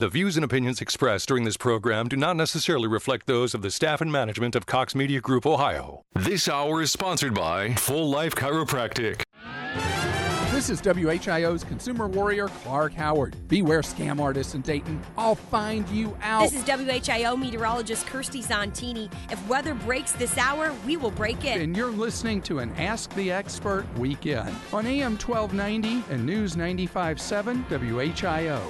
The views and opinions expressed during this program do not necessarily reflect those of the staff and management of Cox Media Group, Ohio. This hour is sponsored by Full Life Chiropractic. This is WHIO's consumer warrior, Clark Howard. Beware scam artists in Dayton. I'll find you out. This is WHIO meteorologist Kirsty Zontini. If weather breaks this hour, we will break it. And you're listening to an Ask the Expert weekend on AM 1290 and News 95.7 WHIO.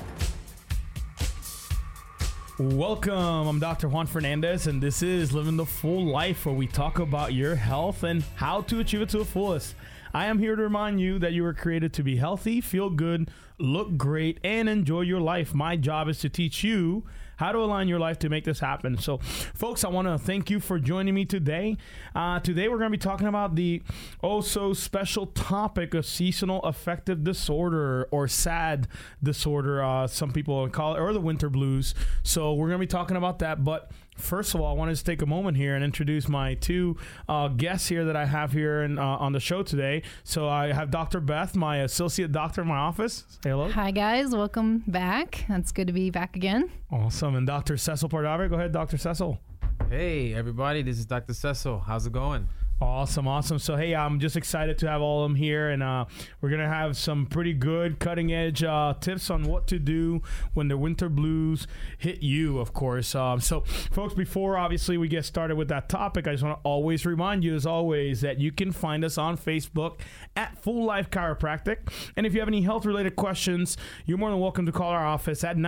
Welcome, I'm Dr. Juan Fernandez, and this is Living the Full Life, where we talk about your health and how to achieve it to the fullest. I am here to remind you that you were created to be healthy, feel good, look great, and enjoy your life. My job is to teach you how to align your life to make this happen. So, folks, I want to thank you for joining me today. Today, we're going to be talking about the special topic of seasonal affective disorder, or SAD disorder, some people call it, or the winter blues. So we're going to be talking about that. But first of all, I wanted to take a moment here and introduce my two guests here that I have here on the show today. So I have Dr. Beth, my associate doctor in my office. Say hello. Hi, guys. Welcome back. It's good to be back again. Awesome. And Dr. Cecil Pardave. Go ahead, Dr. Cecil. Hey, everybody. This is Dr. Cecil. How's it going? Awesome. So, hey, I'm just excited to have all of them here, and we're going to have some pretty good cutting-edge tips on what to do when the winter blues hit you, of course. So, folks, before, obviously, we get started with that topic, I just want to always remind you, as always, that you can find us on Facebook at Full Life Chiropractic. And if you have any health-related questions, you're more than welcome to call our office at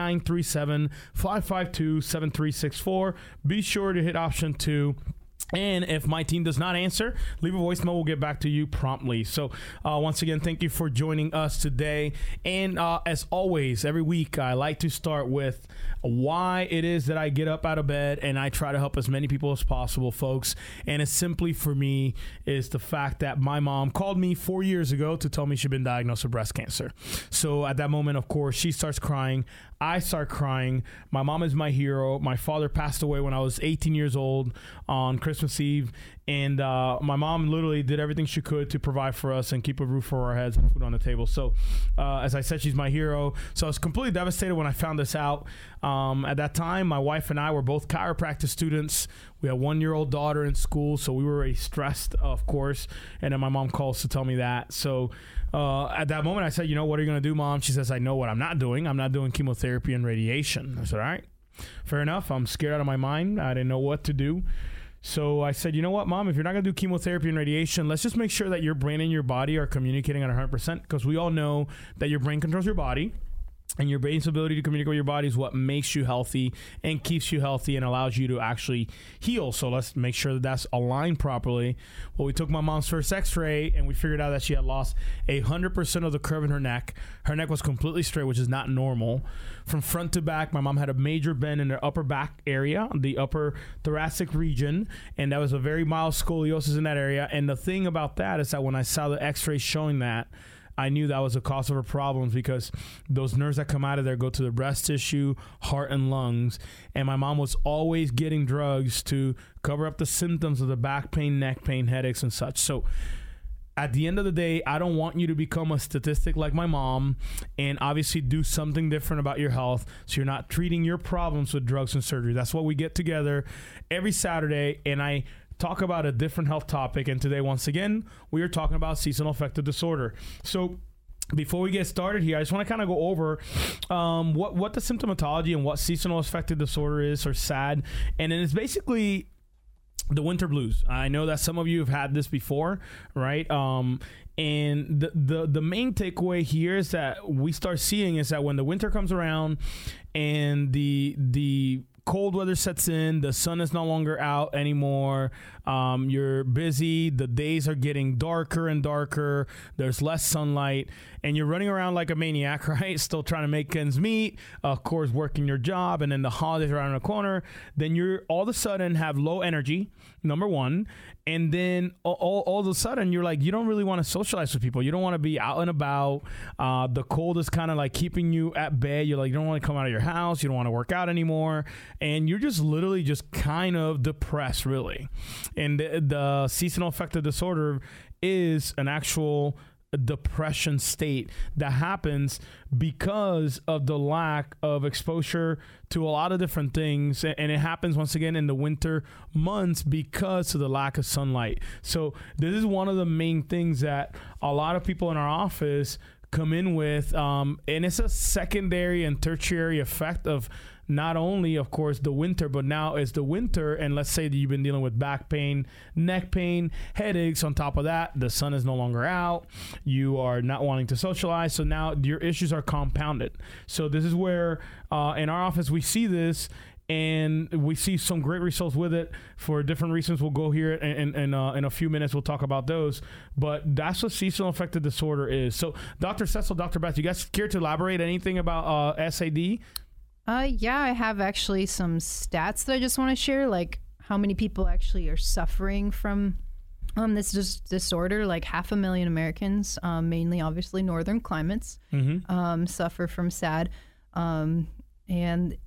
937-552-7364. Be sure to hit option 2. And if my team does not answer, leave a voicemail. We'll get back to you promptly. So once again, thank you for joining us today. And as always, every week, I like to start with why it is that I get up out of bed and I try to help as many people as possible, folks. And it's simply, for me, is the fact that my mom called me 4 years ago to tell me she'd been diagnosed with breast cancer. So at that moment, of course, she starts crying. I start crying. My mom is my hero. My father passed away when I was 18 years old on Christmas Eve. And my mom literally did everything she could to provide for us and keep a roof over our heads and food on the table. So as I said, she's my hero. So I was completely devastated when I found this out. At that time, my wife and I were both chiropractic students. We had a 1-year-old daughter in school, so we were very stressed, of course. And then my mom calls to tell me that. So at that moment, I said, what are you going to do, Mom? She says, I know what I'm not doing. I'm not doing chemotherapy and radiation. I said, all right, fair enough. I'm scared out of my mind. I didn't know what to do. So I said, you know what, Mom, if you're not going to do chemotherapy and radiation, let's just make sure that your brain and your body are communicating at 100%, because we all know that your brain controls your body. And your brain's ability to communicate with your body is what makes you healthy and keeps you healthy and allows you to actually heal. So let's make sure that that's aligned properly. Well, we took my mom's first x-ray, and we figured out that she had lost 100% of the curve in her neck. Her neck was completely straight, which is not normal. From front to back, my mom had a major bend in her upper back area, the upper thoracic region, and that was a very mild scoliosis in that area. And the thing about that is that when I saw the x-ray showing that, I knew that was a cause of her problems, because those nerves that come out of there go to the breast tissue, heart, and lungs. And my mom was always getting drugs to cover up the symptoms of the back pain, neck pain, headaches, and such. So at the end of the day, I don't want you to become a statistic like my mom, and obviously do something different about your health so you're not treating your problems with drugs and surgery. That's what we get together every Saturday, and I talk about a different health topic. And today, once again, we are talking about seasonal affective disorder. So before we get started here, I just want to kind of go over what the symptomatology and what seasonal affective disorder is, or SAD. And then it's basically the winter blues. I know that some of you have had this before, right? And the main takeaway here is that we start seeing is that when the winter comes around and the cold weather sets in, the sun is no longer out anymore, you're busy, the days are getting darker and darker, there's less sunlight, and you're running around like a maniac, right? Still trying to make ends meet, of course, working your job, and then the holidays are around the corner. Then you're all of a sudden have low energy, number one, and then all of a sudden you're like, you don't really want to socialize with people. You don't want to be out and about. The cold is kind of like keeping you at bay. You're like, you don't want to come out of your house. You don't want to work out anymore. And you're just literally just kind of depressed, really. And the seasonal affective disorder is an actual depression state that happens because of the lack of exposure to a lot of different things. And it happens once again in the winter months because of the lack of sunlight. So this is one of the main things that a lot of people in our office come in with. And it's a secondary and tertiary effect of not only, of course, the winter, but now it's the winter, and let's say that you've been dealing with back pain, neck pain, headaches. On top of that, the sun is no longer out. You are not wanting to socialize. So now your issues are compounded. So this is where in our office we see this, and we see some great results with it for different reasons. We'll go here in a few minutes. We'll talk about those. But that's what seasonal affective disorder is. So Dr. Cecil, Dr. Beth, you guys care to elaborate anything about SAD? Yeah, I have actually some stats that I just want to share, like how many people actually are suffering from this disorder. Like 500,000 Americans, mainly obviously northern climates, suffer from SAD. And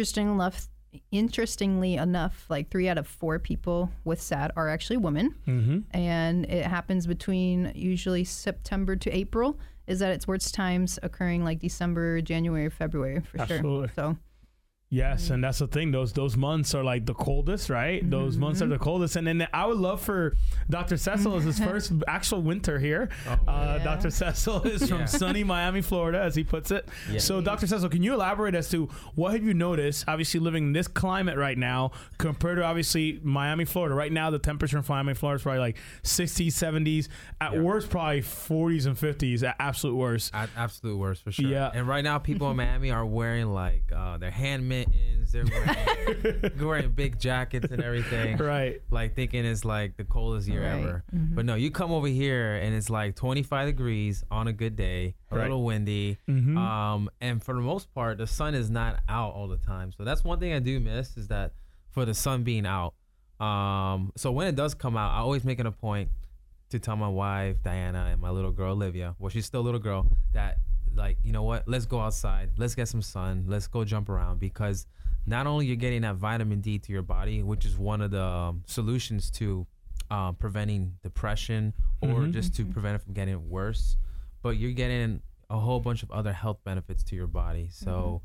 interestingly enough, like 3 out of 4 people with SAD are actually women. And it happens between usually September to April. Is at its worst times, occurring like December, January, February for Absolutely. sure. So. Yes, and that's the thing. Those months are like the coldest, right? Those months are the coldest. And then I would love for Dr. Cecil, is his first actual winter here. Dr. Cecil is from sunny Miami, Florida, as he puts it. Yeah. So Dr. Cecil, can you elaborate as to what have you noticed, obviously living in this climate right now, compared to obviously Miami, Florida? Right now, the temperature in Miami, Florida is probably like 60s, 70s. At worst, probably 40s and 50s at absolute worst. At absolute worst, for sure. Yeah. And right now, people in Miami are wearing like their hand mittens. They're wearing big jackets and everything. Right. Like thinking it's like the coldest year ever. But no, you come over here and it's like 25 degrees on a good day, a little windy. And for the most part, the sun is not out all the time. So that's one thing I do miss, is that for the sun being out. So when it does come out, I always make it a point to tell my wife, Diana, and my little girl, Olivia, well, she's still a little girl, that like, you know what, let's go outside, let's get some sun, let's go jump around, because not only you're getting that vitamin D to your body, which is one of the solutions to preventing depression or just to prevent it from getting worse, but you're getting a whole bunch of other health benefits to your body. So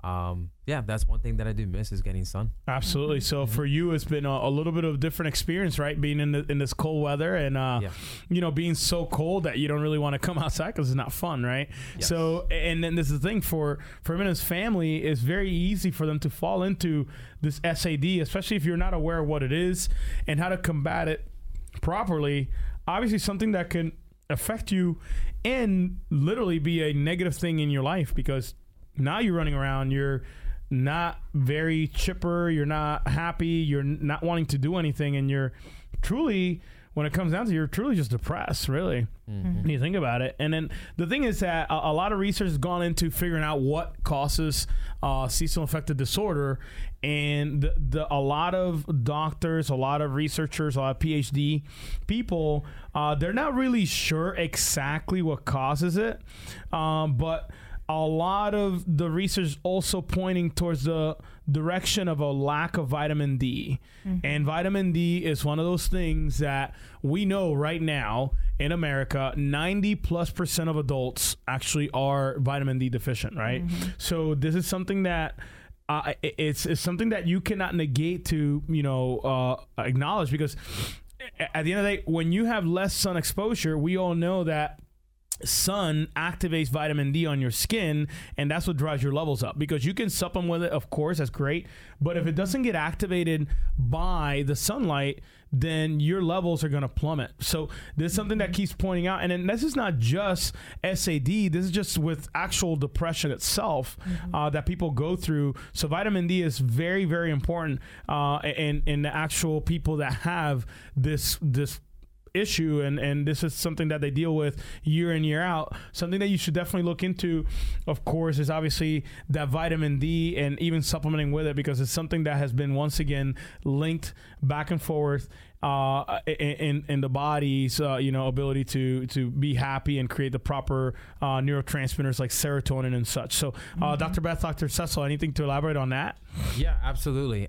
that's one thing that I do miss, is getting sun. Absolutely. So for you, it's been a little bit of a different experience, right? Being in this cold weather and, you know, being so cold that you don't really want to come outside because it's not fun, right? Yes. So, and then this is the thing for him and his family, it's very easy for them to fall into this SAD, especially if you're not aware of what it is and how to combat it properly. Obviously something that can affect you and literally be a negative thing in your life, because now you're running around, you're not very chipper, you're not happy, you're not wanting to do anything, and you're truly, when it comes down to it, you're truly just depressed, really, when you think about it. And then the thing is that a lot of research has gone into figuring out what causes seasonal affective disorder, and a lot of doctors, a lot of researchers, a lot of PhD people, they're not really sure exactly what causes it, but a lot of the research also pointing towards the direction of a lack of vitamin D. And vitamin D is one of those things that we know right now in America, 90+% of adults actually are vitamin D deficient, right? So this is something that it's something that you cannot negate to, you know, acknowledge, because at the end of the day, when you have less sun exposure, we all know that sun activates vitamin D on your skin, and that's what drives your levels up. Because you can supplement with it, of course, that's great, but if it doesn't get activated by the sunlight, then your levels are going to plummet. So this is something that keeps pointing out. And then this is not just SAD, this is just with actual depression itself that people go through. So vitamin D is very, very important in the actual people that have this issue, and this is something that they deal with year in, year out. Something that you should definitely look into, of course, is obviously that vitamin D, and even supplementing with it, because it's something that has been once again linked back and forth in the body's ability to be happy and create the proper neurotransmitters like serotonin and such. So Dr. Beth, Dr. Cecil, anything to elaborate on that? Yeah, absolutely.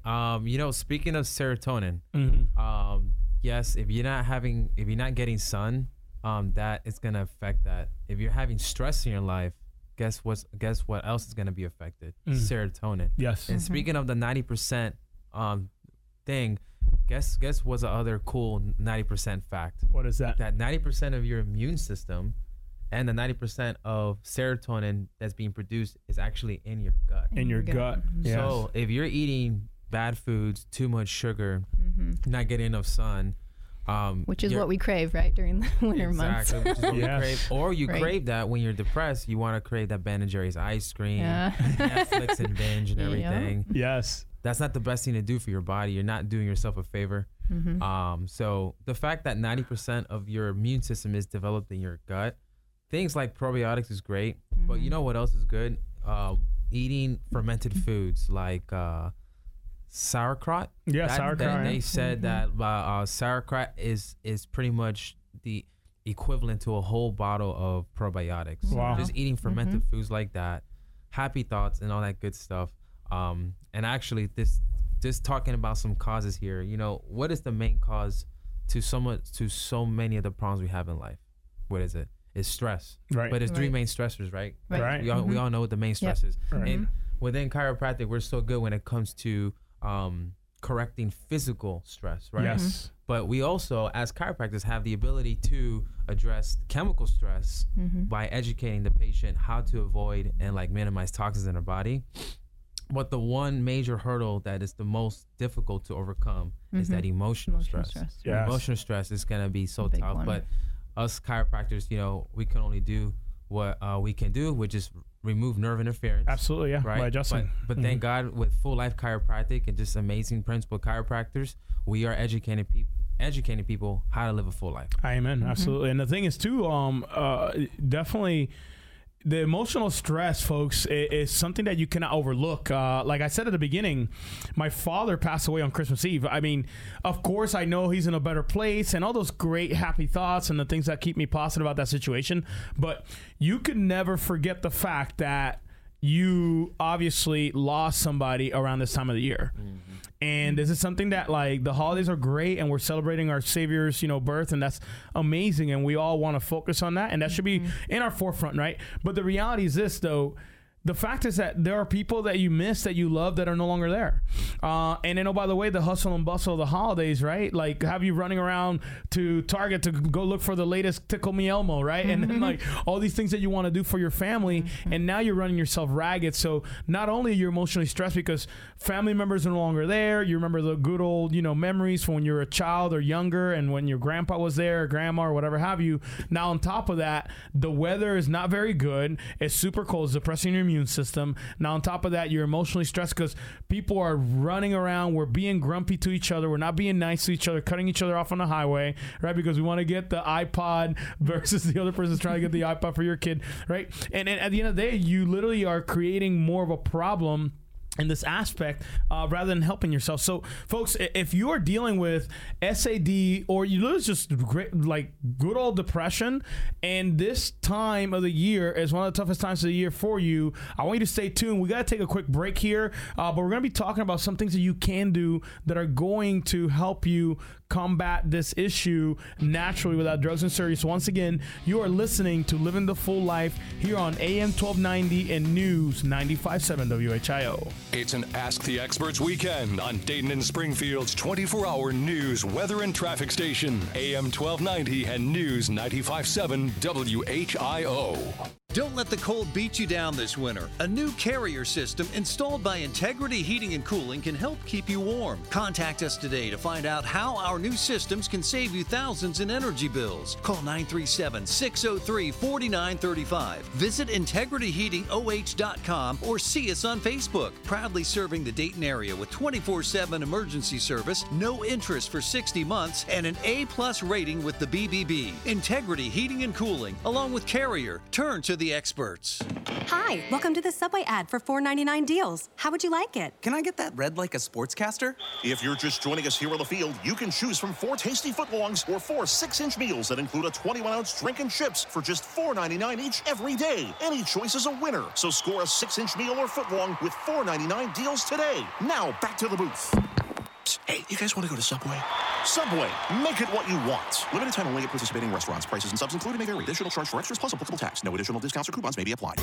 Speaking of serotonin, yes, if you're not getting sun, that is going to affect that. If you're having stress in your life, guess what else is going to be affected? Serotonin. Yes. And speaking of the 90% thing, guess what's the other cool 90% fact? What is that? That 90% of your immune system and the 90% of serotonin that's being produced is actually in your gut. In your gut. Yes. So if you're eating bad foods, too much sugar, not getting enough sun, which is what we crave, right, during the winter months. Exactly, which is what we Yes. crave. Or you Right. crave that when you're depressed. You want to crave that Ben & Jerry's ice cream, Netflix and binge and Yeah. everything. Yes. That's not the best thing to do for your body. You're not doing yourself a favor. So the fact that 90% of your immune system is developed in your gut, things like probiotics is great, but you know what else is good? Eating fermented foods like sauerkraut. Yeah, sauerkraut. They said that sauerkraut is pretty much the equivalent to a whole bottle of probiotics. Wow. Just eating fermented foods like that, happy thoughts and all that good stuff. And actually, just talking about some causes here. You know, what is the main cause to so many of the problems we have in life? What is it? It's stress. Right. But there's three Right. main stressors, right? Right. We all know what the main stress is. Right. And within chiropractic, we're so good when it comes to correcting physical stress, right? Yes. But we also, as chiropractors, have the ability to address chemical stress by educating the patient how to avoid and like minimize toxins in their body. But the one major hurdle that is the most difficult to overcome is that emotional stress. Yes. Emotional stress is going to be so Big tough. one. But us chiropractors, you know, we can only do what we can do, which is remove nerve interference. Absolutely, yeah. Right. By adjusting. But thank God, with Full Life Chiropractic and just amazing principal chiropractors, we are educating people how to live a full life. Amen. Absolutely. And the thing is too, definitely the emotional stress, folks, is something that you cannot overlook. Like I said at the beginning, my father passed away on Christmas Eve. I mean, of course, I know he's in a better place and all those great happy thoughts and the things that keep me positive about that situation. But you could never forget the fact that you obviously lost somebody around this time of the year. And this is something that, like, the holidays are great and we're celebrating our Savior's, birth, and that's amazing, and we all want to focus on that, and that should be in our forefront, right? But the reality is this, though. The fact is that there are people that you miss, that you love, that are no longer there. And then, oh, by the way, the hustle and bustle of the holidays, right? Like, have you running around to Target to go look for the latest Tickle Me Elmo, right? And then, like, all these things that you want to do for your family, and now you're running yourself ragged. So not only are you emotionally stressed because family members are no longer there, you remember the good old, memories from when you were a child or younger and when your grandpa was there or grandma or whatever have you. Now, on top of that, the weather is not very good. It's super cold. It's depressing your immune system. Now, on top of that, you're emotionally stressed because people are running around. We're being grumpy to each other. We're not being nice to each other, cutting each other off on the highway, right? Because we want to get the iPod versus the other person's trying to get the iPod for your kid, right? And at the end of the day, you literally are creating more of a problem in this aspect rather than helping yourself. So, folks, if you are dealing with SAD or you lose just good old depression, and this time of the year is one of the toughest times of the year for you, I want you to stay tuned. We got to take a quick break here, but we're going to be talking about some things that you can do that are going to help you combat this issue naturally without drugs and surgery. So once again, you are listening to Living the Full Life here on AM 1290 and News 95.7 WHIO. It's an Ask the Experts weekend on Dayton and Springfield's 24-hour news, weather, and traffic station, AM 1290 and News 95.7 WHIO. Don't let the cold beat you down this winter. A new Carrier system installed by Integrity Heating and Cooling can help keep you warm. Contact us today to find out how our new systems can save you thousands in energy bills. Call 937-603-4935. Visit integrityheatingoh.com or see us on Facebook. Proudly serving the Dayton area with 24/7 emergency service, no interest for 60 months, and an A+ rating with the BBB. Integrity Heating and Cooling, along with Carrier. Turn to the experts. Hi, welcome to the Subway ad for $4.99 deals. How would you like it? Can I get that red like a sportscaster? If you're just joining us here on the field, you can choose from 4 tasty footlongs or 4 6-inch meals that include a 21-ounce drink and chips for just $4.99 each every day. Any choice is a winner. So score a 6-inch meal or footlong with $4.99 deals today. Now back to the booth. Hey, you guys want to go to Subway? Subway, make it what you want. Limited time only at participating restaurants. Prices and subs included may vary. Additional charge for extras plus applicable tax. No additional discounts or coupons may be applied.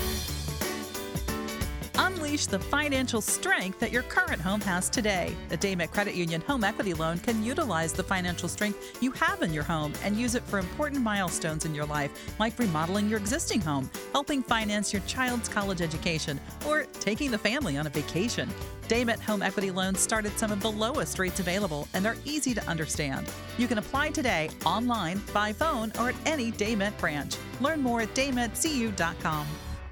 Unleash the financial strength that your current home has today. The Daymet Credit Union Home Equity Loan can utilize the financial strength you have in your home and use it for important milestones in your life, like remodeling your existing home, helping finance your child's college education, or taking the family on a vacation. Daymet Home Equity Loans start at some of the lowest rates available and are easy to understand. You can apply today online, by phone, or at any Daymet branch. Learn more at daymetcu.com.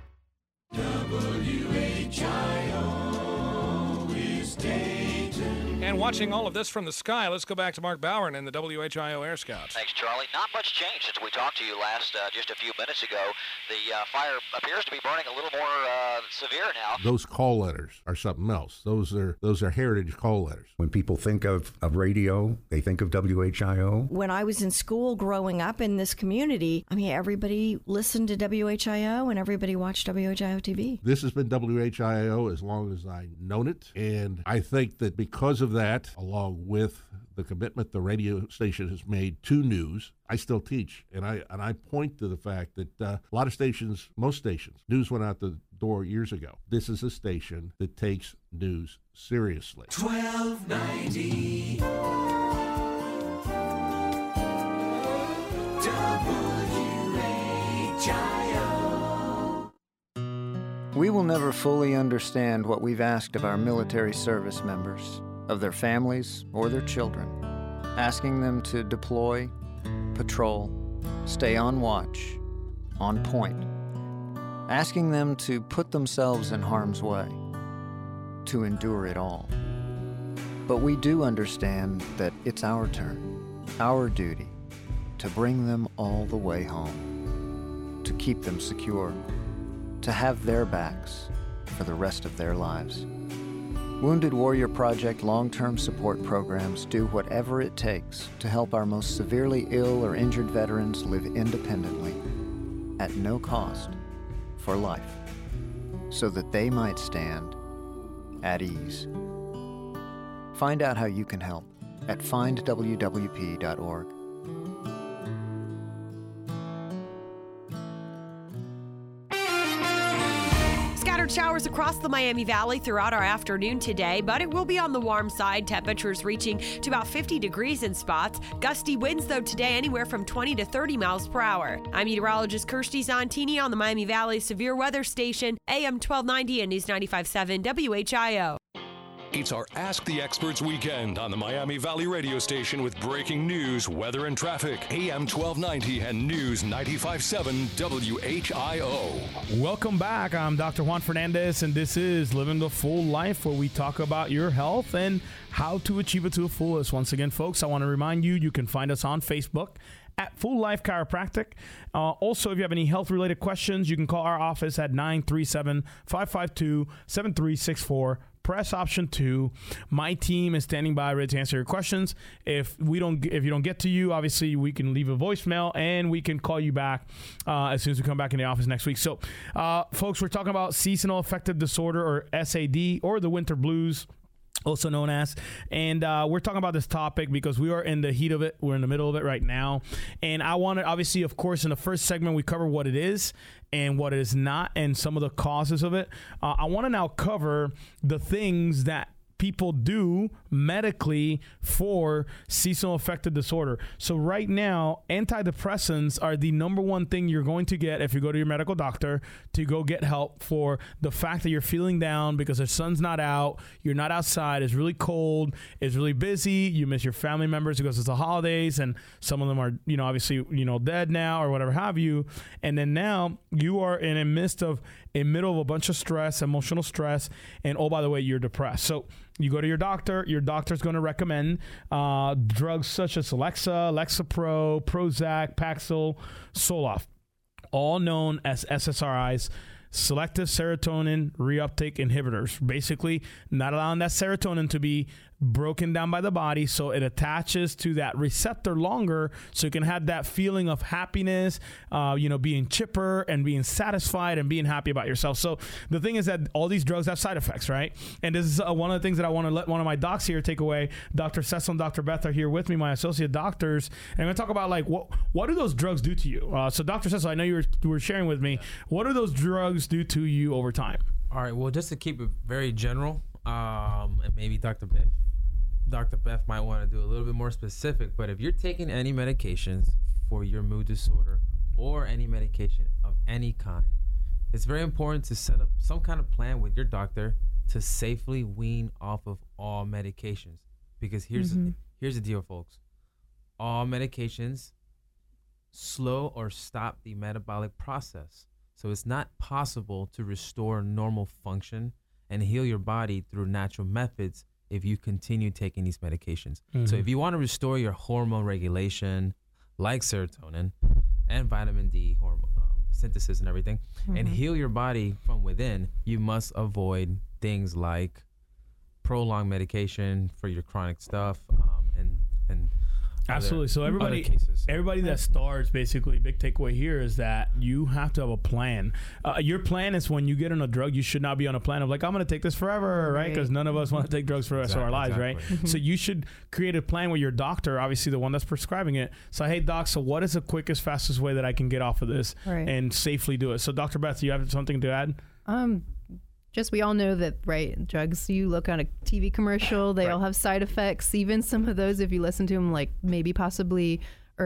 WHIO is Dayton. And watching all of this from the sky, let's go back to Mark Bowen and the WHIO Air Scouts. Thanks, Charlie. Not much change since we talked to you last just a few minutes ago. The fire appears to be burning a little more severe now. Those call letters are something else. Those are heritage call letters. When people think of radio, they think of WHIO. When I was in school growing up in this community, I mean, everybody listened to WHIO and everybody watched WHIO TV. This has been WHIO as long as I've known it, and I think that because of that, along with the commitment the radio station has made to news, I still teach, and I point to the fact that a lot of stations, most stations, news went out the door years ago. This is a station that takes news seriously. 1290 WHIO. We will never fully understand what we've asked of our military service members, of their families or their children, asking them to deploy, patrol, stay on watch, on point, asking them to put themselves in harm's way, to endure it all. But we do understand that it's our turn, our duty, to bring them all the way home, to keep them secure, to have their backs for the rest of their lives. Wounded Warrior Project long-term support programs do whatever it takes to help our most severely ill or injured veterans live independently, at no cost, for life, so that they might stand at ease. Find out how you can help at findwwp.org. Showers across the Miami Valley throughout our afternoon today, but it will be on the warm side. Temperatures reaching to about 50 degrees in spots. Gusty winds, though, today anywhere from 20 to 30 miles per hour. I'm meteorologist Kirsty Zontini on the Miami Valley Severe Weather Station, AM 1290 and News 95.7 WHIO. It's our Ask the Experts weekend on the Miami Valley radio station with breaking news, weather, and traffic. AM 1290 and News 95.7 WHIO. Welcome back. I'm Dr. Juan Fernandez, and this is Living the Full Life, where we talk about your health and how to achieve it to the fullest. Once again, folks, I want to remind you, you can find us on Facebook at Full Life Chiropractic. Also, if you have any health-related questions, you can call our office at 937-552-7364. Press option 2. My team is standing by ready to answer your questions. If you don't get to you, obviously we can leave a voicemail and we can call you back as soon as we come back in the office next week. So, folks, we're talking about seasonal affective disorder, or SAD, or the winter blues, also known as. And we're talking about this topic because we are in the heat of it. We're in the middle of it right now. And I want to, obviously, of course, in the first segment, we cover what it is and what it is not and some of the causes of it. I want to now cover the things that people do medically for seasonal affective disorder. So right now, antidepressants are the number one thing you're going to get if you go to your medical doctor to go get help for the fact that you're feeling down because the sun's not out, you're not outside, it's really cold, it's really busy, you miss your family members because it's the holidays and some of them are, obviously, dead now or whatever have you. And then now you are in the middle of a bunch of stress, emotional stress, and oh, by the way, you're depressed. So you go to your doctor's going to recommend drugs such as Alexa, Lexapro, Prozac, Paxil, Zoloft, all known as SSRIs, selective serotonin reuptake inhibitors, basically not allowing that serotonin to be broken down by the body, so it attaches to that receptor longer, so you can have that feeling of happiness, being chipper and being satisfied and being happy about yourself. So the thing is that all these drugs have side effects, right? And this is one of the things that I want to let one of my docs here take away. Dr. Cecil and Dr. Beth are here with me, my associate doctors, and I'm going to talk about like what do those drugs do to you? So Dr. Cecil, I know you were sharing with me, what do those drugs do to you over time? All right, well, just to keep it very general, and maybe Dr. Beth might want to do a little bit more specific, but if you're taking any medications for your mood disorder or any medication of any kind, it's very important to set up some kind of plan with your doctor to safely wean off of all medications. Because here's the deal, folks. All medications slow or stop the metabolic process. So it's not possible to restore normal function and heal your body through natural methods if you continue taking these medications. So if you want to restore your hormone regulation, like serotonin and vitamin D hormone synthesis and everything, and heal your body from within, you must avoid things like prolonged medication for your chronic stuff, and absolutely. So everybody that starts, basically, big takeaway here is that you have to have a plan. Your plan is when you get on a drug, you should not be on a plan of like, I'm going to take this forever, right? Because none of us want to take drugs for the rest of our lives, right? So you should create a plan with your doctor, obviously the one that's prescribing it. So, hey, doc, so what is the quickest, fastest way that I can get off of this and safely do it? So, Dr. Beth, do you have something to add? Just we all know that, right, drugs, you look on a TV commercial, they all have side effects. Even some of those, if you listen to them, like maybe possibly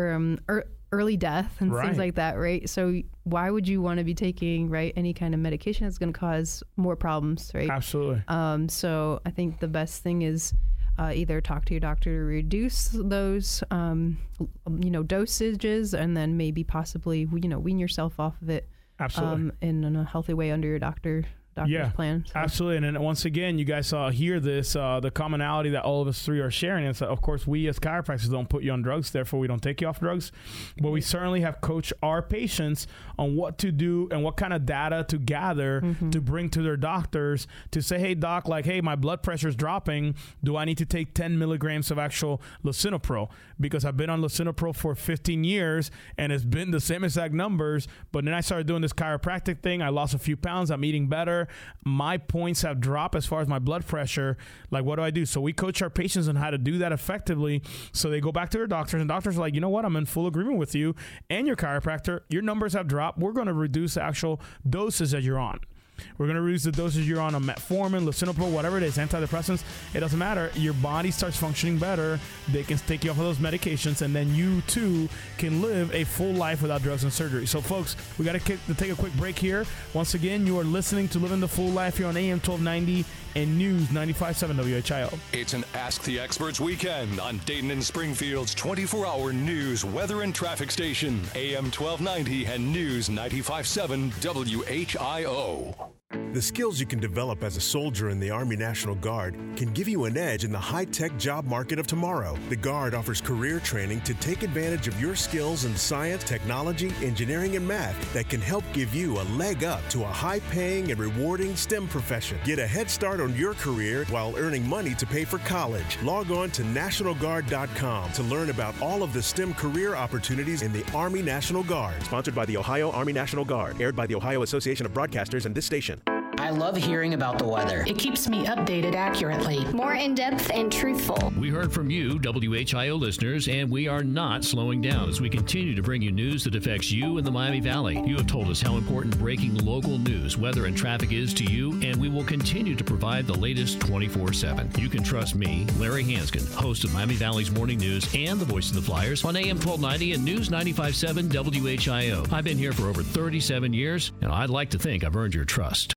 early death and things like that, right? So why would you want to be taking, right, any kind of medication that's going to cause more problems, right? Absolutely. So I think the best thing is either talk to your doctor to reduce those, dosages, and then maybe possibly, wean yourself off of it. Absolutely. In a healthy way under your doctor's plan. So. Absolutely. And then once again, you guys hear this, the commonality that all of us three are sharing is that, of course, we as chiropractors don't put you on drugs, therefore we don't take you off drugs, but we certainly have coached our patients on what to do and what kind of data to gather to bring to their doctors to say, hey, doc, like, hey, my blood pressure is dropping. Do I need to take 10 milligrams of actual lisinopril? Because I've been on lisinopril for 15 years and it's been the same exact numbers, but then I started doing this chiropractic thing. I lost a few pounds. I'm eating better. My points have dropped as far as my blood pressure. Like, what do I do? So we coach our patients on how to do that effectively. So they go back to their doctors, and doctors are like, you know what? I'm in full agreement with you and your chiropractor. Your numbers have dropped. We're going to reduce the actual doses that you're on. We're going to reduce the dosage you're on metformin, lisinopril, whatever it is, antidepressants. It doesn't matter. Your body starts functioning better. They can take you off of those medications, and then you, too, can live a full life without drugs and surgery. So, folks, we got to take a quick break here. Once again, you are listening to Living the Full Life here on AM 1290 and News 95.7 WHIO. It's an Ask the Experts weekend on Dayton and Springfield's 24-hour news, weather, and traffic station, AM 1290 and News 95.7 WHIO. The skills you can develop as a soldier in the Army National Guard can give you an edge in the high-tech job market of tomorrow. The Guard offers career training to take advantage of your skills in science, technology, engineering, and math that can help give you a leg up to a high-paying and rewarding STEM profession. Get a head start on your career while earning money to pay for college. Log on to NationalGuard.com to learn about all of the STEM career opportunities in the Army National Guard. Sponsored by the Ohio Army National Guard. Aired by the Ohio Association of Broadcasters and this station. I love hearing about the weather. It keeps me updated accurately. More in-depth and truthful. We heard from you, WHIO listeners, and we are not slowing down as we continue to bring you news that affects you in the Miami Valley. You have told us how important breaking local news, weather, and traffic is to you, and we will continue to provide the latest 24/7. You can trust me, Larry Hanskin, host of Miami Valley's Morning News and the Voice of the Flyers on AM 1290 and News 95.7 WHIO. I've been here for over 37 years, and I'd like to think I've earned your trust.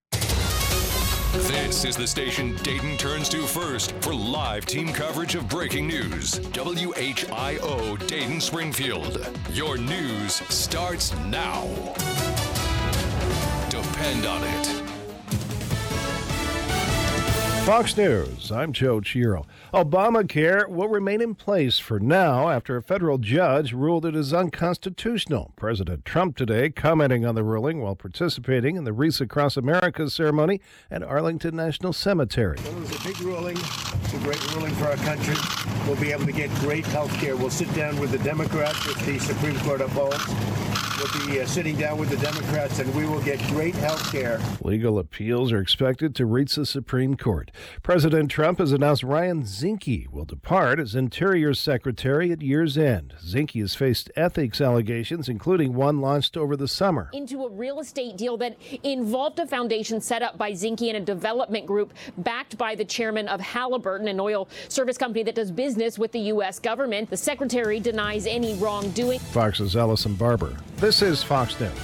This is the station Dayton turns to first for live team coverage of breaking news. WHIO Dayton Springfield. Your news starts now. Depend on it. Fox News, I'm Joe Chiro. Obamacare will remain in place for now after a federal judge ruled it is unconstitutional. President Trump today commenting on the ruling while participating in the Wreaths Across America ceremony at Arlington National Cemetery. Well, it was a big ruling. It's a great ruling for our country. We'll be able to get great health care. We'll sit down with the Democrats if the Supreme Court upholds. We'll be sitting down with the Democrats, and we will get great health care. Legal appeals are expected to reach the Supreme Court. President Trump has announced Ryan Zinke will depart as Interior Secretary at year's end. Zinke has faced ethics allegations, including one launched over the summer. Into a real estate deal that involved a foundation set up by Zinke and a development group backed by the chairman of Halliburton, an oil service company that does business with the U.S. government. The secretary denies any wrongdoing. Fox's Allison Barber. This is Fox News.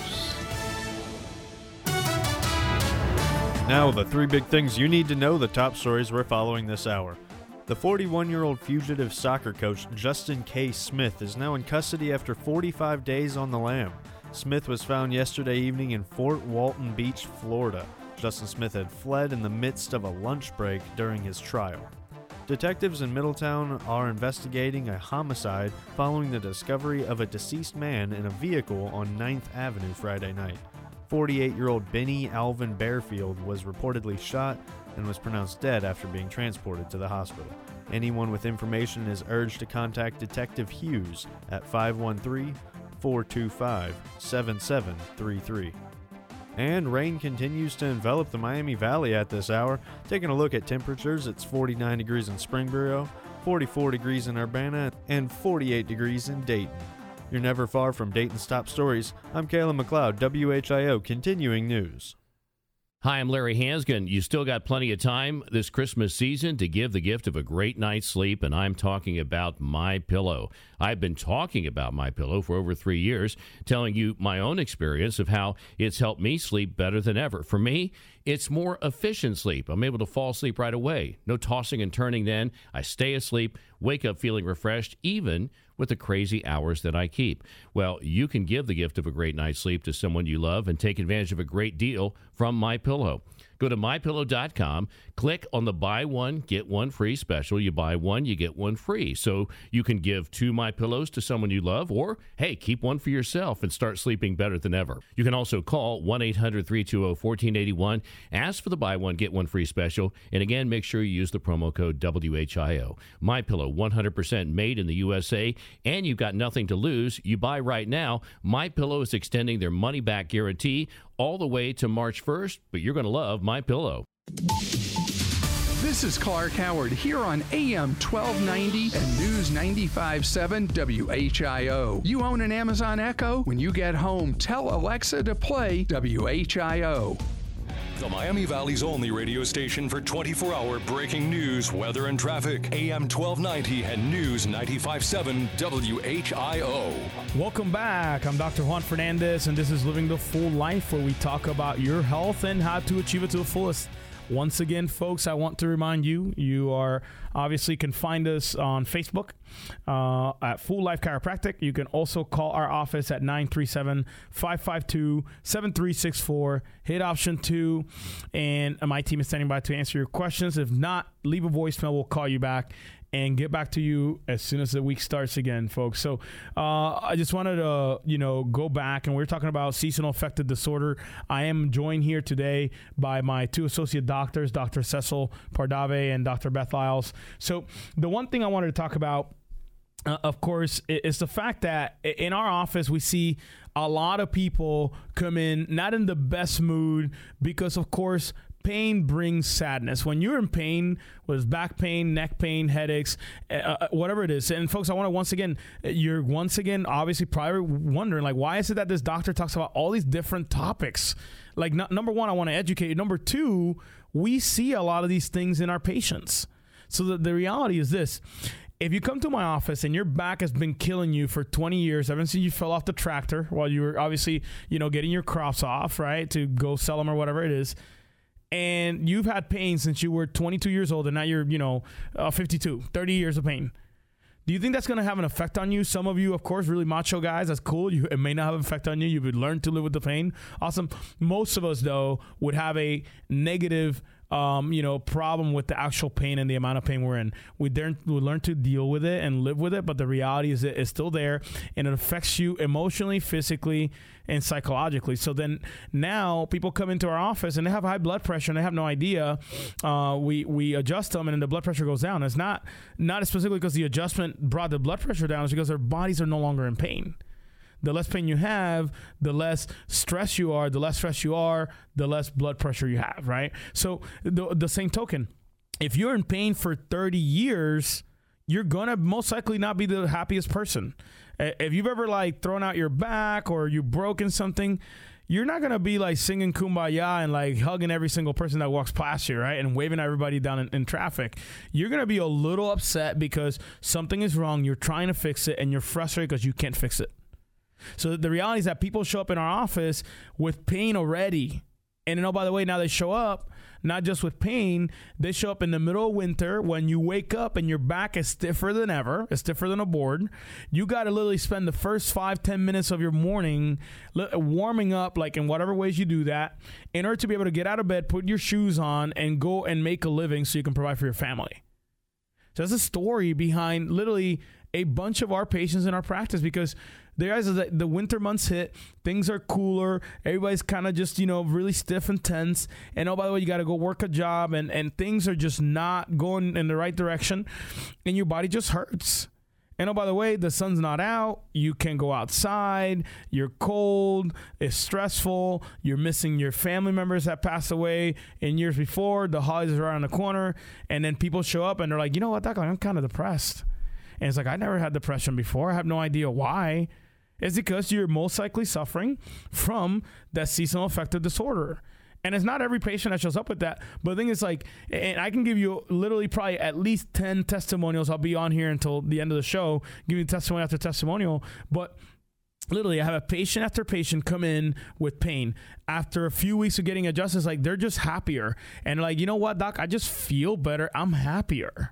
Now, the three big things you need to know, the top stories we're following this hour. The 41-year-old fugitive soccer coach Justin K. Smith is now in custody after 45 days on the lam. Smith was found yesterday evening in Fort Walton Beach, Florida. Justin Smith had fled in the midst of a lunch break during his trial. Detectives in Middletown are investigating a homicide following the discovery of a deceased man in a vehicle on 9th Avenue Friday night. 48-year-old Benny Alvin Bearfield was reportedly shot and was pronounced dead after being transported to the hospital. Anyone with information is urged to contact Detective Hughes at 513-425-7733. And rain continues to envelop the Miami Valley at this hour. Taking a look at temperatures, it's 49 degrees in Springboro, 44 degrees in Urbana, and 48 degrees in Dayton. You're never far from Dayton's top stories. I'm Kayla McLeod, WHIO Continuing News. Hi, I'm Larry Hansgen. You still got plenty of time this Christmas season to give the gift of a great night's sleep, and I'm talking about MyPillow. I've been talking about MyPillow for over 3 years, telling you my own experience of how it's helped me sleep better than ever. For me, it's more efficient sleep. I'm able to fall asleep right away. No tossing and turning then. I stay asleep, wake up feeling refreshed, even with the crazy hours that I keep. Well, you can give the gift of a great night's sleep to someone you love and take advantage of a great deal from MyPillow. Go to MyPillow.com, click on the buy one, get one free special. You buy one, you get one free. So you can give 2 MyPillows to someone you love, or, hey, keep one for yourself and start sleeping better than ever. You can also call 1-800-320-1481, ask for the buy one, get one free special, and again, make sure you use the promo code WHIO. MyPillow, 100% made in the USA, and you've got nothing to lose. You buy right now. MyPillow is extending their money-back guarantee all the way to March 1st, but you're going to love MyPillow. This is Clark Howard here on AM 1290 and News 95.7 WHIO. You own an Amazon Echo? When you get home, tell Alexa to play WHIO. The Miami Valley's only radio station for 24-hour breaking news, weather, and traffic. AM 1290 and News 95.7 WHIO. Welcome back. I'm Dr. Juan Fernandez, and this is Living the Full Life, where we talk about your health and how to achieve it to the fullest. Once again, folks, I want to remind you, you are obviously can find us on Facebook at Full Life Chiropractic. You can also call our office at 937-552-7364. Hit option 2, and my team is standing by to answer your questions. If not, leave a voicemail. We'll call you back and get back to you as soon as the week starts again, folks. So I just wanted to, go back, and we're talking about seasonal affective disorder. I am joined here today by my 2 associate doctors, Dr. Cecil Pardave and Dr. Beth Lyles. So the one thing I wanted to talk about, of course, is the fact that in our office, we see a lot of people come in not in the best mood because, of course, pain brings sadness. When you're in pain, whether it's back pain, neck pain, headaches, whatever it is. And folks, I want to you're obviously probably wondering, like, why is it that this doctor talks about all these different topics? Like, number one, I want to educate you. Number two, we see a lot of these things in our patients. So the reality is this. If you come to my office and your back has been killing you for 20 years, ever since you fell off the tractor while you were obviously, getting your crops off, right, to go sell them or whatever it is, and you've had pain since you were 22 years old, and now you're, 52, 30 years of pain. Do you think that's going to have an effect on you? Some of you, of course, really macho guys, that's cool. It may not have an effect on you. You would learn to live with the pain. Awesome. Most of us, though, would have a negative problem with the actual pain and the amount of pain we're in. We learn to deal with it and live with it, but the reality is it's still there, and it affects you emotionally, physically, and psychologically. So then now people come into our office and they have high blood pressure and they have no idea. We adjust them and then the blood pressure goes down. It's not specifically because the adjustment brought the blood pressure down. It's because their bodies are no longer in pain. The less pain you have, the less stress you are. The less stress you are, the less blood pressure you have, right? So the same token, if you're in pain for 30 years, you're going to most likely not be the happiest person. If you've ever like thrown out your back or you've broken something, you're not going to be like singing Kumbaya and like hugging every single person that walks past you, right? And waving everybody down in traffic. You're going to be a little upset because something is wrong. You're trying to fix it and you're frustrated because you can't fix it. So the reality is that people show up in our office with pain already. And by the way, now they show up not just with pain, they show up in the middle of winter when you wake up and your back is stiffer than ever. It's stiffer than a board. You got to literally spend the first 5-10 minutes of your morning warming up, like in whatever ways you do that, in order to be able to get out of bed, put your shoes on, and go and make a living so you can provide for your family. So that's a story behind literally a bunch of our patients in our practice, because the winter months hit, things are cooler, everybody's kind of just, really stiff and tense, and by the way, you got to go work a job, and things are just not going in the right direction, and your body just hurts. And by the way, the sun's not out, you can't go outside, you're cold, it's stressful, you're missing your family members that passed away in years before, the holidays are around the corner, and then people show up and they're like, you know what, Doc, I'm kind of depressed. And it's like, I never had depression before, I have no idea why. It's because you're most likely suffering from that seasonal affective disorder. And it's not every patient that shows up with that. But the thing is, like, and I can give you literally probably at least 10 testimonials. I'll be on here until the end of the show, giving testimony after testimonial. But literally, I have a patient after patient come in with pain. After a few weeks of getting adjusted, it's like they're just happier. And like, you know what, Doc, I just feel better. I'm happier.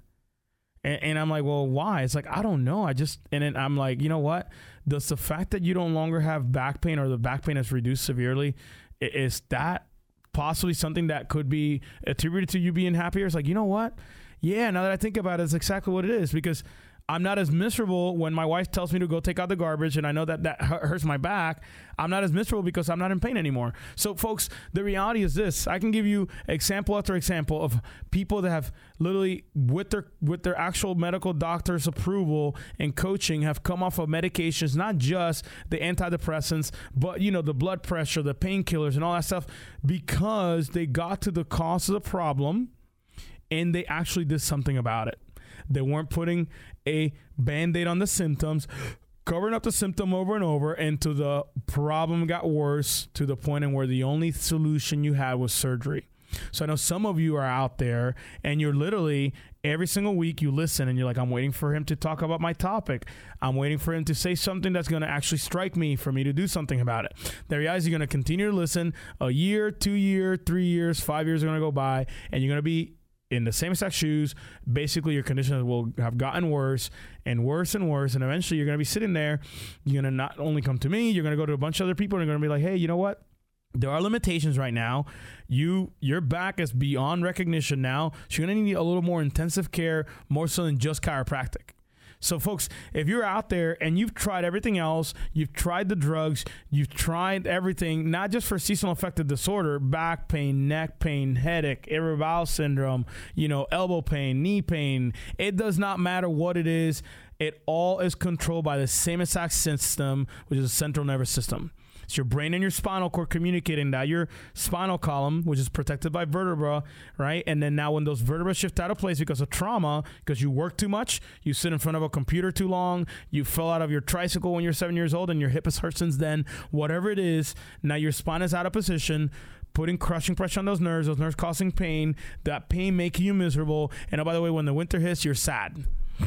And I'm like, well, why? It's like, I don't know. And then I'm like, you know what? Does the fact that you no longer have back pain or the back pain has reduced severely, is that possibly something that could be attributed to you being happier? It's like, you know what? Yeah, now that I think about it, it's exactly what it is, because I'm not as miserable when my wife tells me to go take out the garbage and I know that hurts my back. I'm not as miserable because I'm not in pain anymore. So, folks, the reality is this. I can give you example after example of people that have literally, with their actual medical doctor's approval and coaching, have come off of medications, not just the antidepressants, but, the blood pressure, the painkillers, and all that stuff, because they got to the cause of the problem and they actually did something about it. They weren't putting a Band-Aid on the symptoms, covering up the symptom over and over, until the problem got worse to the point in where the only solution you had was surgery. So I know some of you are out there and you're literally every single week you listen and you're like, I'm waiting for him to talk about my topic. I'm waiting for him to say something that's going to actually strike me for me to do something about it. The reality is you're going to continue to listen. A year, 2 years, 3 years, 5 years are going to go by, and you're going to be in the same exact shoes. Basically, your conditions will have gotten worse and worse and worse, and eventually you're going to be sitting there. You're going to not only come to me, you're going to go to a bunch of other people, and you're going to be like, hey, you know what? There are limitations right now. Your back is beyond recognition now, so you're going to need a little more intensive care, more so than just chiropractic. So, folks, if you're out there and you've tried everything else, you've tried the drugs, you've tried everything, not just for seasonal affective disorder, back pain, neck pain, headache, irritable bowel syndrome, elbow pain, knee pain, it does not matter what it is. It all is controlled by the same exact system, which is the central nervous system. It's your brain and your spinal cord communicating that. Your spinal column, which is protected by vertebra, right? And then now when those vertebrae shift out of place because of trauma, because you work too much, you sit in front of a computer too long, you fell out of your tricycle when you're 7 years old and your hip has hurt since then, whatever it is, now your spine is out of position, putting crushing pressure on those nerves causing pain, that pain making you miserable. And by the way, when the winter hits, you're sad,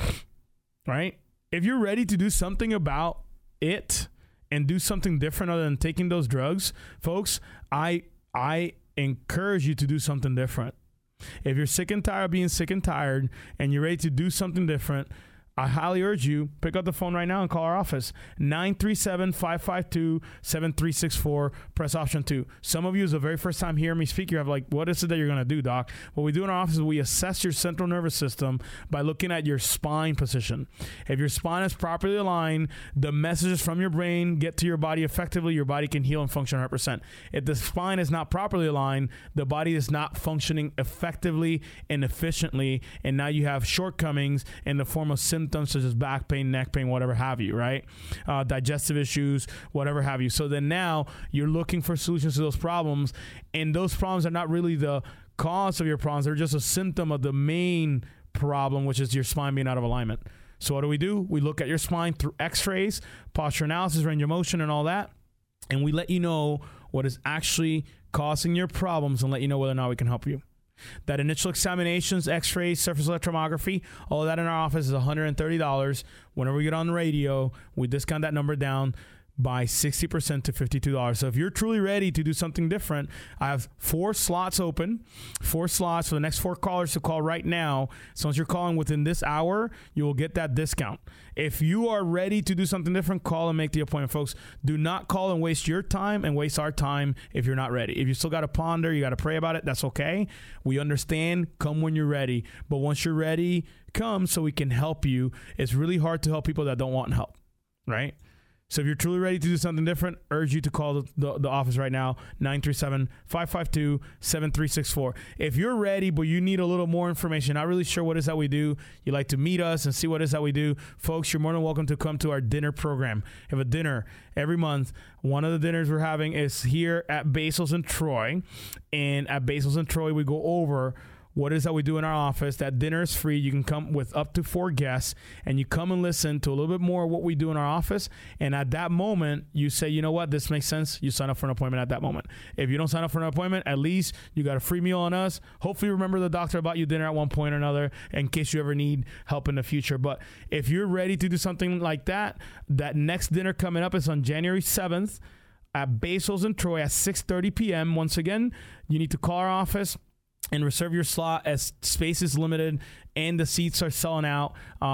right? If you're ready to do something about it, and do something different other than taking those drugs, folks, I encourage you to do something different. If you're sick and tired of being sick and tired and you're ready to do something different, I highly urge you, pick up the phone right now and call our office, 937-552-7364, press option 2. Some of you, is the very first time hearing me speak, you have like, what is it that you're going to do, doc? What we do in our office is we assess your central nervous system by looking at your spine position. If your spine is properly aligned, the messages from your brain get to your body effectively, your body can heal and function 100%. If the spine is not properly aligned, the body is not functioning effectively and efficiently, and now you have shortcomings in the form of symptoms such as back pain, neck pain, whatever have you, right? Digestive issues, whatever have you. So then now you're looking for solutions to those problems, and those problems are not really the cause of your problems. They're just a symptom of the main problem, which is your spine being out of alignment. So what do? We look at your spine through x-rays, posture analysis, range of motion, and all that, and we let you know what is actually causing your problems and let you know whether or not we can help you. That initial examinations, x-rays, surface electromyography, all of that in our office is $130. Whenever we get on the radio, we discount that number down by 60% to $52. So if you're truly ready to do something different, I have 4 slots open, 4 slots for the next 4 callers to call right now. So once you're calling within this hour, you will get that discount. If you are ready to do something different, call and make the appointment, folks. Do not call and waste your time and waste our time if you're not ready. If you still got to ponder, you got to pray about it, that's okay. We understand. Come when you're ready. But once you're ready, come so we can help you. It's really hard to help people that don't want help, right? So if you're truly ready to do something different, urge you to call the office right now, 937-552-7364. If you're ready, but you need a little more information, not really sure what it is that we do, you'd like to meet us and see what it is that we do, folks, you're more than welcome to come to our dinner program. We have a dinner every month. One of the dinners we're having is here at Basil's in Troy. And at Basil's in Troy, we go over what it is that we do in our office. That dinner is free. You can come with up to 4 guests, and you come and listen to a little bit more of what we do in our office. And at that moment, you say, you know what, this makes sense. You sign up for an appointment at that moment. If you don't sign up for an appointment, at least you got a free meal on us. Hopefully, remember the doctor bought you dinner at one point or another in case you ever need help in the future. But if you're ready to do something like that, that next dinner coming up is on January 7th at Basil's in Troy at 6:30 p.m. Once again, you need to call our office and reserve your slot as space is limited and the seats are selling out.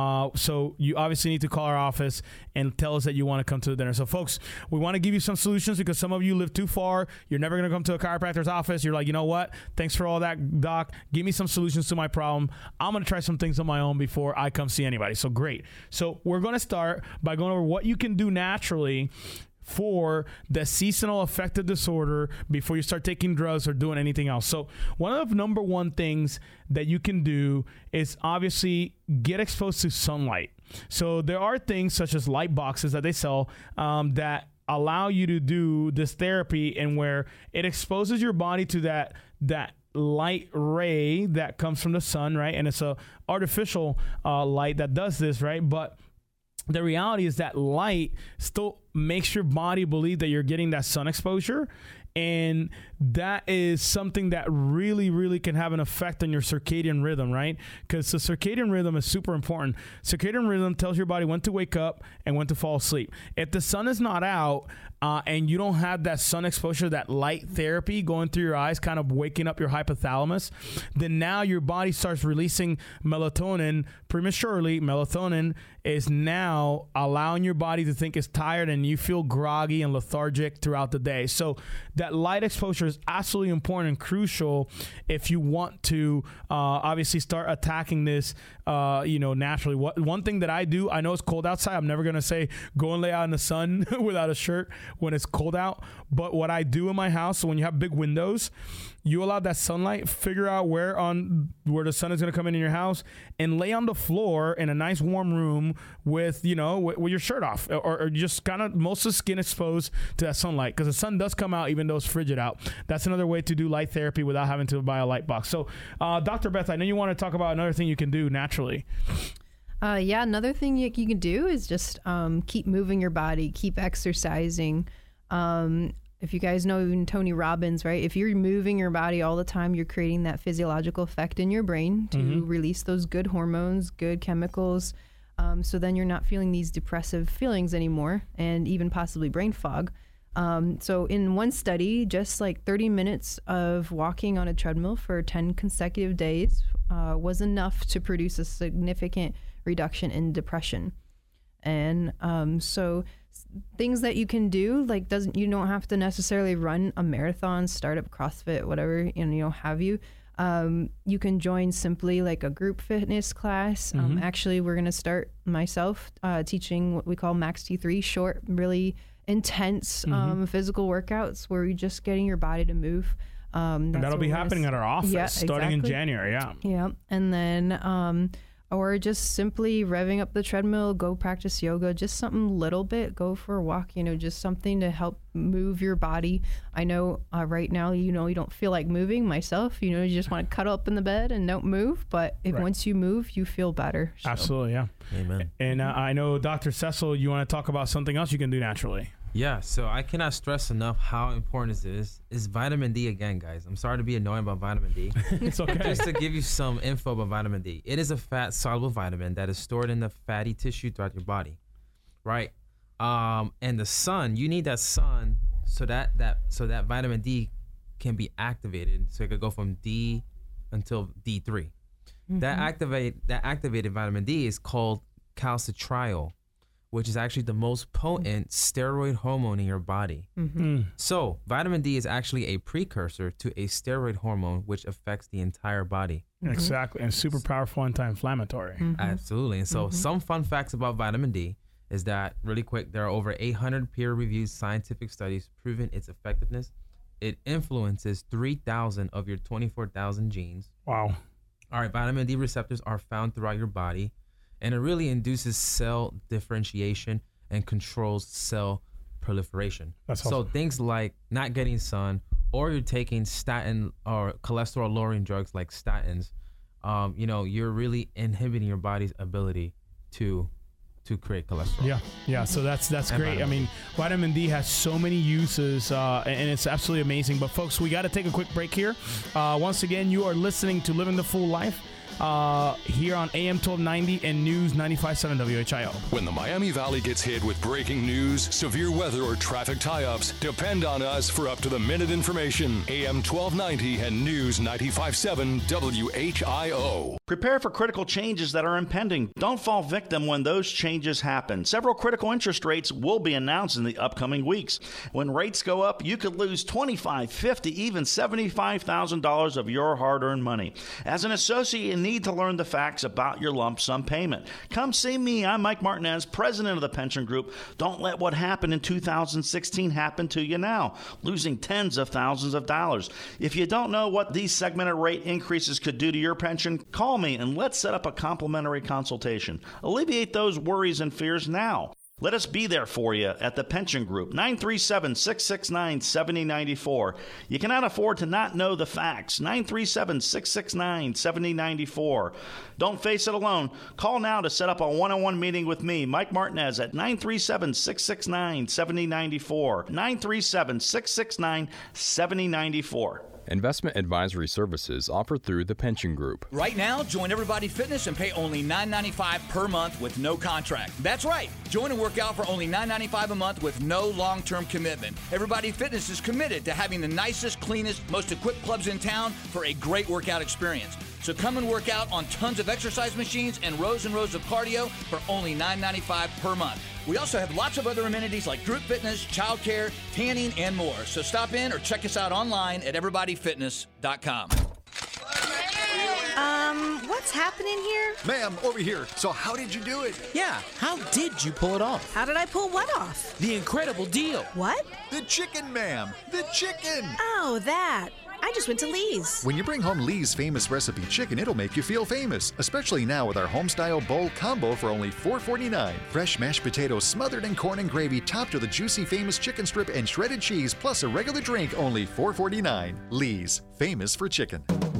So you obviously need to call our office and tell us that you want to come to the dinner. So folks, we want to give you some solutions because some of you live too far. You're never going to come to a chiropractor's office. You're like, you know what? Thanks for all that, doc. Give me some solutions to my problem. I'm going to try some things on my own before I come see anybody. So great. So we're going to start by going over what you can do naturally for the seasonal affective disorder before you start taking drugs or doing anything else. So one of the number one things that you can do is obviously get exposed to sunlight. So there are things such as light boxes that they sell that allow you to do this therapy, and where it exposes your body to that light ray that comes from the sun, right? And it's a artificial light that does this, right? But the reality is that light still makes your body believe that you're getting that sun exposure. And that is something that really, really can have an effect on your circadian rhythm, right? Because the circadian rhythm is super important. Circadian rhythm tells your body when to wake up and when to fall asleep. If the sun is not out and you don't have that sun exposure, that light therapy going through your eyes, kind of waking up your hypothalamus, then now your body starts releasing melatonin prematurely. Melatonin is now allowing your body to think it's tired, and you feel groggy and lethargic throughout the day. So that light exposure is absolutely important and crucial if you want to obviously start attacking this naturally. One thing that I do, I know it's cold outside. I'm never going to say go and lay out in the sun without a shirt when it's cold out. But what I do in my house, so when you have big windows, you allow that sunlight, figure out where the sun is going to come in your house, and lay on the floor in a nice warm room with your shirt off, or just kind of most of the skin exposed to that sunlight, because the sun does come out even though it's frigid out. That's another way to do light therapy without having to buy a light box. So Dr. Beth, I know you want to talk about another thing you can do naturally. Another thing you can do is just keep moving your body, keep exercising. If you guys know even Tony Robbins, right? If you're moving your body all the time, you're creating that physiological effect in your brain to release those good hormones, good chemicals. So then you're not feeling these depressive feelings anymore, and even possibly brain fog. So in one study, just like 30 minutes of walking on a treadmill for 10 consecutive days was enough to produce a significant reduction in depression. And so things that you can do, like you don't have to necessarily run a marathon, start up CrossFit, whatever, have you. You can join simply like a group fitness class. Actually, we're going to start myself teaching what we call Max T3, short, really intense physical workouts where you're just getting your body to move. And that'll be happening at our office starting in January. Yeah. And then, or just simply revving up the treadmill, go practice yoga, just something little bit, go for a walk, just something to help move your body. I know right now, you don't feel like moving myself, you just want to cuddle up in the bed and don't move. But once you move, you feel better. So. Absolutely. Yeah. Amen. And I know Dr. Cecil, you want to talk about something else you can do naturally. Yeah, so I cannot stress enough how important this is vitamin D again, guys. I'm sorry to be annoying about vitamin D. It's okay. Just to give you some info about vitamin D. It is a fat-soluble vitamin that is stored in the fatty tissue throughout your body, right? And the sun, you need that sun so that vitamin D can be activated, so it could go from D until D3. That activated vitamin D is called calcitriol, which is actually the most potent steroid hormone in your body. So vitamin D is actually a precursor to a steroid hormone, which affects the entire body. Exactly. And super powerful anti-inflammatory. Absolutely. And so some fun facts about vitamin D is that, really quick, there are over 800 peer-reviewed scientific studies proving its effectiveness. It influences 3,000 of your 24,000 genes. Wow. All right, vitamin D receptors are found throughout your body, and it really induces cell differentiation and controls cell proliferation. That's so awesome. Things like not getting sun, or you're taking statin or cholesterol lowering drugs like statins, you're really inhibiting your body's ability to create cholesterol. Yeah. So that's great. I mean, vitamin D has so many uses, and it's absolutely amazing. But folks, we got to take a quick break here. Once again, you are listening to Living the Full Life here on AM 1290 and News 95.7 WHIO. When the Miami Valley gets hit with breaking news, severe weather, or traffic tie-ups, depend on us for up-to-the-minute information. AM 1290 and News 95.7 WHIO. Prepare for critical changes that are impending. Don't fall victim when those changes happen. Several critical interest rates will be announced in the upcoming weeks. When rates go up, you could lose $25,000, $50,000, even $75,000 of your hard-earned money. As an associate, you need to learn the facts about your lump sum payment. Come see me. I'm Mike Martinez, president of the Pension Group. Don't let what happened in 2016 happen to you now, losing tens of thousands of dollars. If you don't know what these segmented rate increases could do to your pension, call me and let's set up a complimentary consultation. Alleviate those worries and fears now. Let us be there for you at the Pension Group, 937-669-7094. You cannot afford to not know the facts, 937-669-7094. Don't face it alone. Call now to set up a one-on-one meeting with me, Mike Martinez, at 937-669-7094, 937-669-7094. Investment advisory services offered through the Pension Group. Right now, join Everybody Fitness and pay only $9.95 per month with no contract. That's right. Join and work out for only $9.95 a month with no long-term commitment. Everybody Fitness is committed to having the nicest, cleanest, most equipped clubs in town for a great workout experience. So come and work out on tons of exercise machines and rows of cardio for only $9.95 per month. We also have lots of other amenities like group fitness, childcare, tanning, and more. So stop in or check us out online at everybodyfitness.com. What's happening here? Ma'am, over here. So how did you do it? Yeah, how did you pull it off? How did I pull what off? The incredible deal. What? The chicken, ma'am. The chicken. Oh, that. I just went to Lee's. When you bring home Lee's famous recipe chicken, it'll make you feel famous, especially now with our homestyle bowl combo for only $4.49. Fresh mashed potatoes smothered in corn and gravy topped with a juicy famous chicken strip and shredded cheese plus a regular drink, only $4.49. Lee's, famous for chicken.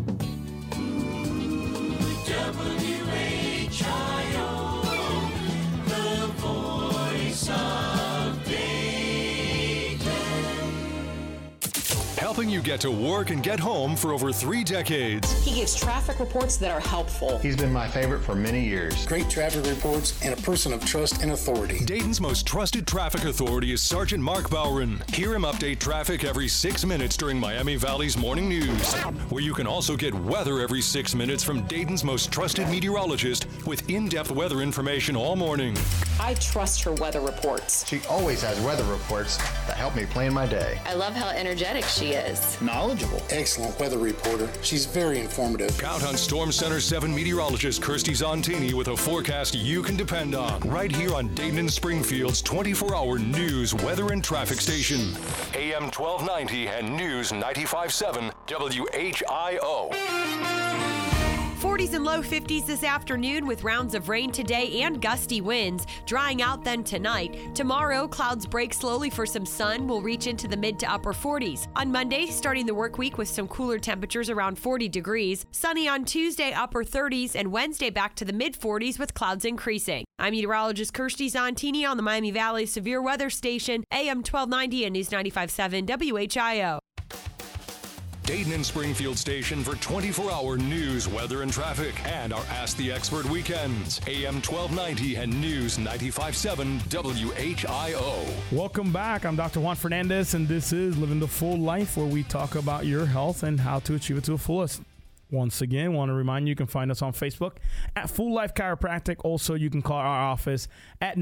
the voice of Dayton. Healthy ensuring you get to work and get home for over 3 decades. He gives traffic reports that are helpful. He's been my favorite for many years. Great traffic reports and a person of trust and authority. Dayton's most trusted traffic authority is Sergeant Mark Bowron. Hear him update traffic every 6 minutes during Miami Valley's morning news, where you can also get weather every 6 minutes from Dayton's most trusted meteorologist with in-depth weather information all morning. I trust her weather reports. She always has weather reports that help me plan my day. I love how energetic she is. Knowledgeable. Excellent weather reporter. She's very informative. Count on Storm Center 7 meteorologist Kirsty Zontini with a forecast you can depend on. Right here on Dayton and Springfield's 24-hour news, weather, and traffic station. AM 1290 and News 95.7 WHIO. 40s and low 50s this afternoon with rounds of rain today and gusty winds, drying out then tonight. Tomorrow, clouds break slowly for some sun. Will reach into the mid to upper 40s. On Monday, starting the work week with some cooler temperatures around 40 degrees. Sunny on Tuesday, upper 30s, and Wednesday back to the mid 40s with clouds increasing. I'm meteorologist Kirsty Zontini on the Miami Valley Severe Weather Station, AM 1290 and News 95.7 WHIO. Dayton and Springfield station for 24-hour news, weather, and traffic, and our Ask the Expert weekends. AM 1290 and News 95.7 WHIO. Welcome back. I'm Dr. Juan Fernandez, and this is Living the Full Life, where we talk about your health and how to achieve it to the fullest. Once again, want to remind you, you can find us on Facebook at Full Life Chiropractic. Also, you can call our office at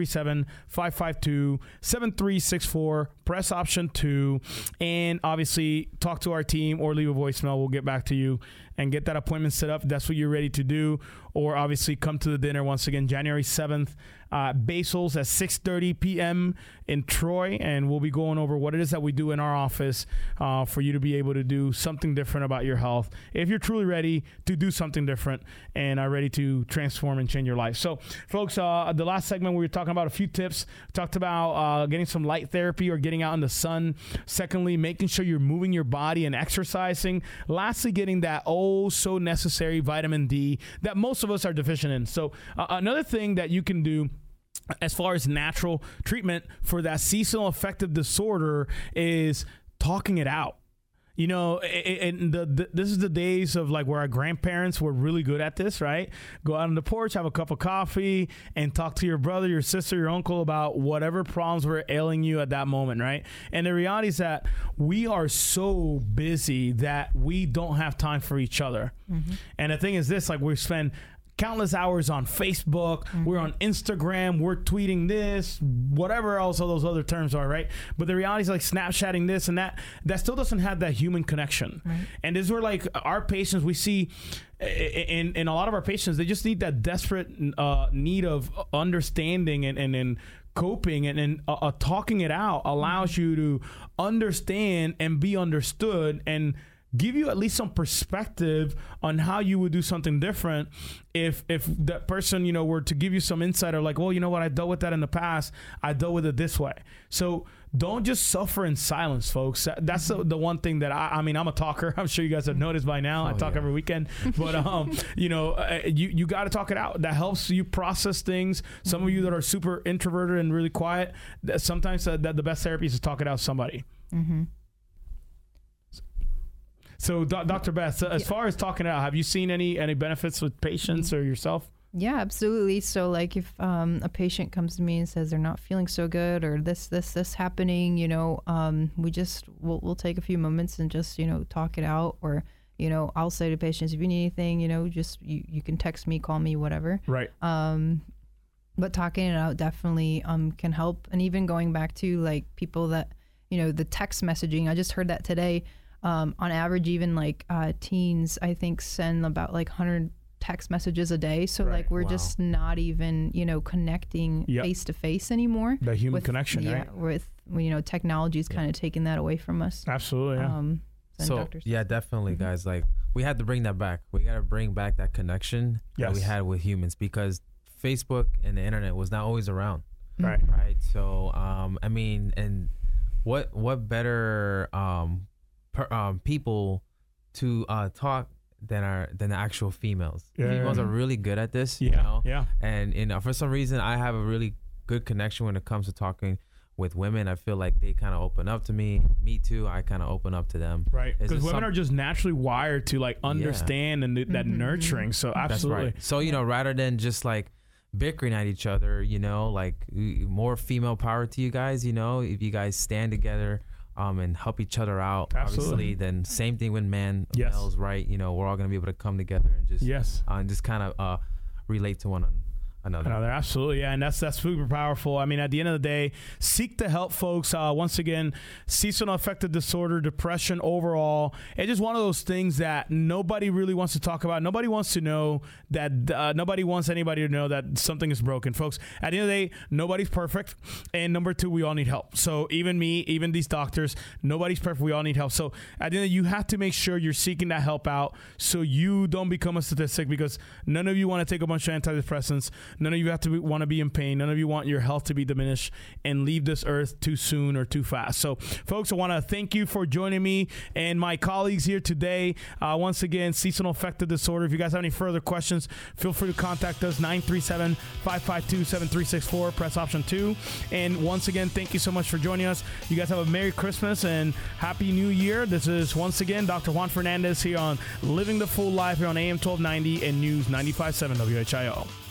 937-552-7364. Press option 2. And obviously, talk to our team or leave a voicemail. We'll get back to you and get that appointment set up if that's what you're ready to do. Or obviously, come to the dinner once again, January 7th. Basil's at 6:30 p.m. in Troy, and we'll be going over what it is that we do in our office for you to be able to do something different about your health if you're truly ready to do something different and are ready to transform and change your life. So, folks, the last segment we were talking about a few tips. We talked about getting some light therapy or getting out in the sun. Secondly, making sure you're moving your body and exercising. Lastly, getting that so necessary vitamin D that most of us are deficient in. So another thing that you can do as far as natural treatment for that seasonal affective disorder is talking it out. You know, this is the days of like where our grandparents were really good at this, right? Go out on the porch, have a cup of coffee, and talk to your brother, your sister, your uncle about whatever problems were ailing you at that moment, right? And the reality is that we are so busy that we don't have time for each other. Mm-hmm. And the thing is this, like we spend countless hours on Facebook, we're on Instagram, we're tweeting this, whatever else all those other terms are, right? But the reality is like Snapchatting this and that still doesn't have that human connection. Right. And this is where like our patients, we see in a lot of our patients, they just need that desperate need of understanding and coping, and talking it out allows you to understand and be understood and give you at least some perspective on how you would do something different if that person, you know, were to give you some insight or like, well, you know what, I dealt with that in the past. I dealt with it this way. So don't just suffer in silence, folks. That's the one thing that I mean, I'm a talker. I'm sure you guys have noticed by now. I talk every weekend, but you know, you got to talk it out. That helps you process things. Some of you that are super introverted and really quiet, sometimes that the best therapy is to talk it out with somebody. Mm-hmm. So, Dr. Beth, as far as talking it out, have you seen any benefits with patients or yourself? Yeah, absolutely. So, like, if a patient comes to me and says they're not feeling so good or this happening, you know, we'll take a few moments and just, you know, talk it out. Or, you know, I'll say to patients, if you need anything, you know, just you can text me, call me, whatever. Right. But talking it out definitely can help. And even going back to like people that, you know, the text messaging, I just heard that today. On average, even like teens, I think, send about like 100 text messages a day. So like we're just not even, you know, connecting face to face anymore. The human connection, right? Yeah, with, you know, technology's kind of taking that away from us. Absolutely, yeah. So doctors. Yeah, definitely, guys. Like we had to bring that back. We got to bring back that connection that we had with humans, because Facebook and the internet was not always around. Right. Right. So, I mean, and what better people to talk than the actual females. Females are really good at this, you know. Yeah. And for some reason, I have a really good connection when it comes to talking with women, I feel like they kind of open up to me. Me too. I kind of open up to them. Right. Because women are just naturally wired to like understand and that nurturing. So absolutely. That's right. So, you know, rather than just like bickering at each other, you know, like more female power to you guys, you know, if you guys stand together and help each other out, obviously, then same thing with males, right? You know, we're all going to be able to come together and just kind of relate to one another. Absolutely, yeah, and that's super powerful. I mean, at the end of the day, seek the help, folks. Once again, seasonal affective disorder, depression overall, it's just one of those things that nobody really wants to talk about. Nobody wants to know that, nobody wants anybody to know that something is broken, folks. At the end of the day, nobody's perfect, and number two, we all need help. So even me, even these doctors, nobody's perfect, we all need help. So at the end of the day, you have to make sure you're seeking that help out so you don't become a statistic, because none of you want to take a bunch of antidepressants. None of you want to be in pain. None of you want your health to be diminished and leave this earth too soon or too fast. So, folks, I want to thank you for joining me and my colleagues here today. Once again, seasonal affective disorder. If you guys have any further questions, feel free to contact us, 937-552-7364. Press option 2. And once again, thank you so much for joining us. You guys have a Merry Christmas and Happy New Year. This is, once again, Dr. Juan Fernandez here on Living the Full Life here on AM 1290 and News 95.7 WHIO.